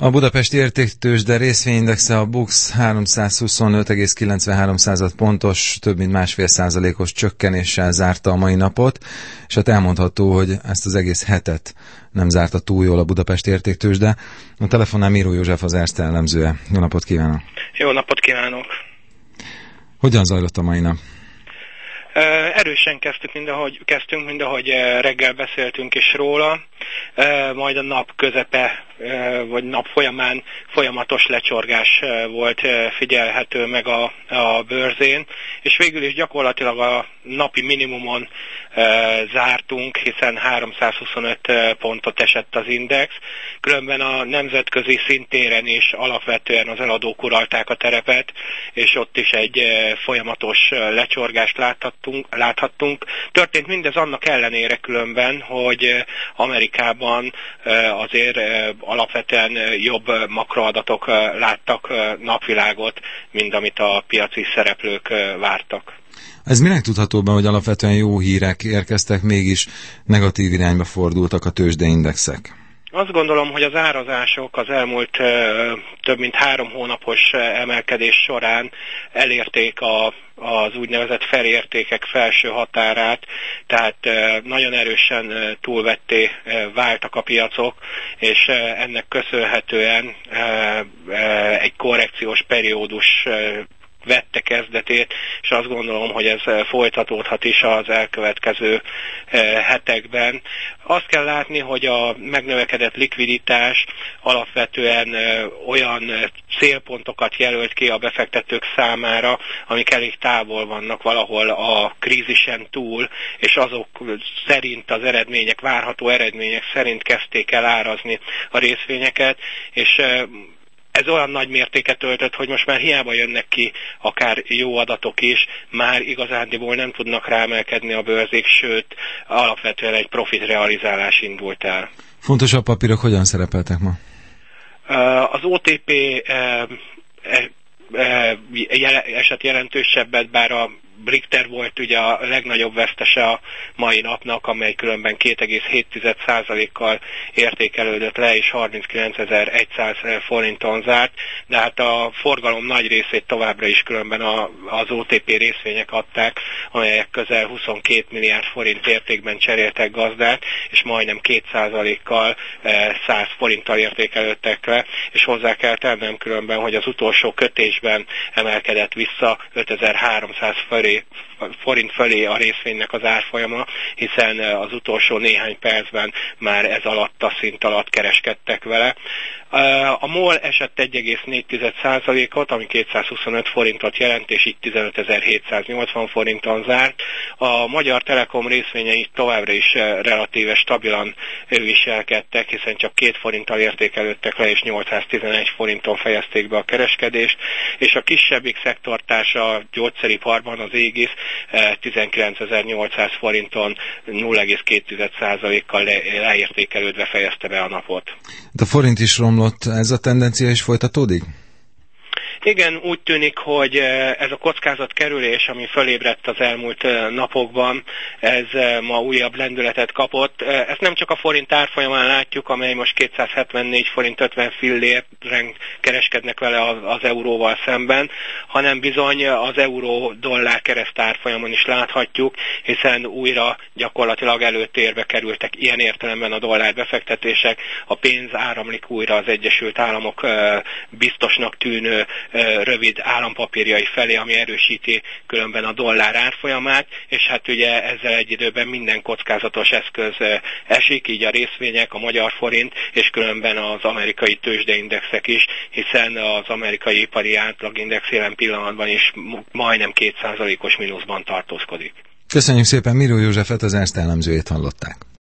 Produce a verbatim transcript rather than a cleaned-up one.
A budapesti értéktőzsde részvényindexe, a BUX háromszázhuszonöt egész kilencvenhárom pontos, több mint másfél százalékos csökkenéssel zárta a mai napot, és hát elmondható, hogy ezt az egész hetet nem zárta túl jól a budapesti értéktőzsde. A telefonnál Miró József, az Erste elemzője. Jó napot kívánok! Jó napot kívánok! Hogyan zajlott a mai nap? Erősen kezdtük, mindahogy, kezdtünk, mindahogy reggel beszéltünk is róla, majd a nap közepe, vagy nap folyamán folyamatos lecsorgás volt figyelhető meg a, a bőrzén, és végül is gyakorlatilag a napi minimumon zártunk, hiszen háromszázhuszonöt pontot esett az index, különben a nemzetközi szintéren is alapvetően az eladók uralták a terepet, és ott is egy folyamatos lecsorgást láthattunk. láthattunk. Történt mindez annak ellenére különben, hogy Amerikában azért alapvetően jobb makroadatok láttak napvilágot, mint amit a piaci szereplők vártak. Ez minek tudható be, hogy alapvetően jó hírek érkeztek, mégis negatív irányba fordultak a tőzsdeindexek? Azt gondolom, hogy az árazások az elmúlt ö, több mint három hónapos emelkedés során elérték a, az úgynevezett felértékek felső határát, tehát ö, nagyon erősen ö, túlvetté ö, váltak a piacok, és ö, ennek köszönhetően ö, ö, egy korrekciós periódus ö, vette kezdetét, és azt gondolom, hogy ez folytatódhat is az elkövetkező hetekben. Azt kell látni, hogy a megnövekedett likviditás alapvetően olyan célpontokat jelölt ki a befektetők számára, amik elég távol vannak valahol a krízisen túl, és azok szerint az eredmények, várható eredmények szerint kezdték el árazni a részvényeket, és ez olyan nagy mértéket öltött, hogy most már hiába jönnek ki akár jó adatok is, már igazándiból nem tudnak ráemelkedni a bőrzék, sőt, alapvetően egy profit realizálás indult el. Fontosabb papírok hogyan szerepeltek ma? Az o té pé esett jelentősebbet, bár a Richter volt ugye a legnagyobb vesztese a mai napnak, amely különben két egész hét százalékkal értékelődött le, és harminckilencezer-száz forinton zárt, de hát a forgalom nagy részét továbbra is különben a, az o té pé részvények adták, amelyek közel huszonkét milliárd forint értékben cseréltek gazdát, és majdnem két százalékkal száz forinttal értékelődtek le, és hozzá kell tennem különben, hogy az utolsó kötésben emelkedett vissza ötezer-háromszáz forint fölé a részvénynek az árfolyama, hiszen az utolsó néhány percben már ez alatt a szint alatt kereskedtek vele. A MOL esett egy egész négy százalékot, ami kétszázhuszonöt forintot jelent, és így tizenötezer-hétszáznyolcvan forinton zárt. A Magyar Telekom részvényei továbbra is relatíve stabilan viselkedtek, hiszen csak két forinttal értékelődtek le, és nyolcszáztizenegy forinton fejezték be a kereskedést, és a kisebbik szektortársa a gyógyszeriparban, az Égis tizenkilencezer-nyolcszáz forinton nulla egész két százalékkal leértékelődve fejezte be a napot. De a forint is romlott, ez a tendencia is folytatódik? Igen, úgy tűnik, hogy ez a kockázatkerülés, ami fölébredt az elmúlt napokban, ez ma újabb lendületet kapott. Ezt nem csak a forint árfolyamán látjuk, amely most kétszázhetvennégy forint ötven filléren kereskednek vele az euróval szemben, hanem bizony az euró-dollár kereszt árfolyamon is láthatjuk, hiszen újra gyakorlatilag előtérbe kerültek ilyen értelemben a dollár befektetések, a pénz áramlik újra az Egyesült Államok biztosnak tűnő rövid állampapírjai felé, ami erősíti különben a dollár árfolyamát, és hát ugye ezzel egy időben minden kockázatos eszköz esik, így a részvények, a magyar forint, és különben az amerikai tőzsdeindexek is, hiszen az amerikai ipari átlagindex jelen pillanatban is majdnem két százalékos mínuszban tartózkodik. Köszönjük szépen, Miró Józsefet, az Erste elemzőjét hallották.